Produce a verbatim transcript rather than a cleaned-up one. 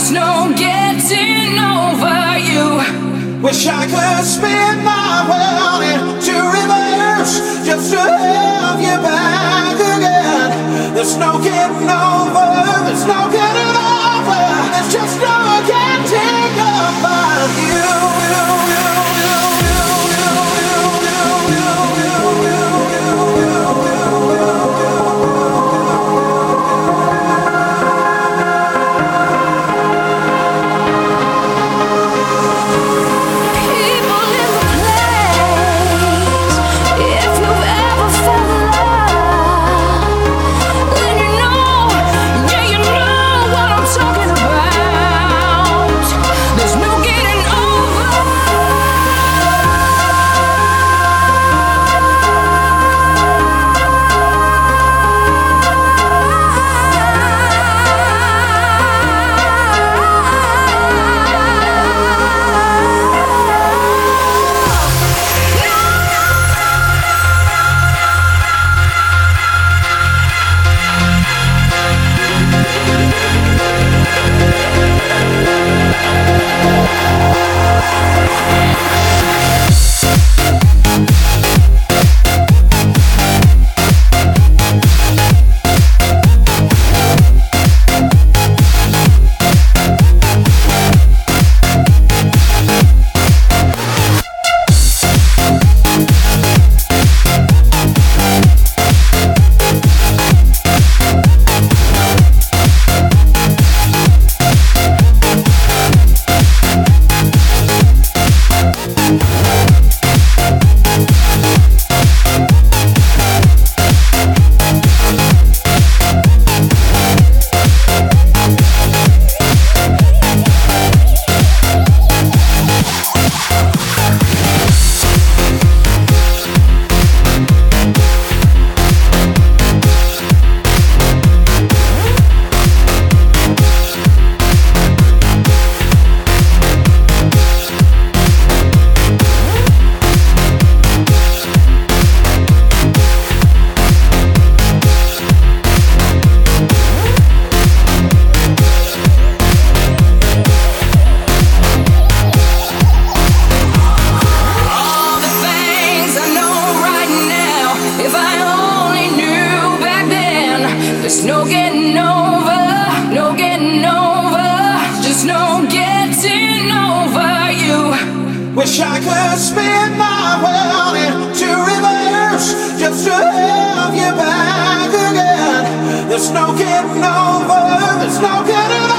There's no getting over you. Wish I could spin my world into reverse just to have you back again. There's no getting over, there's no getting over, there's just no getting over you. There's no getting over, no getting over, just no getting over you. Wish I could spin my world into reverse just to have you back again. There's no getting over, there's no getting over.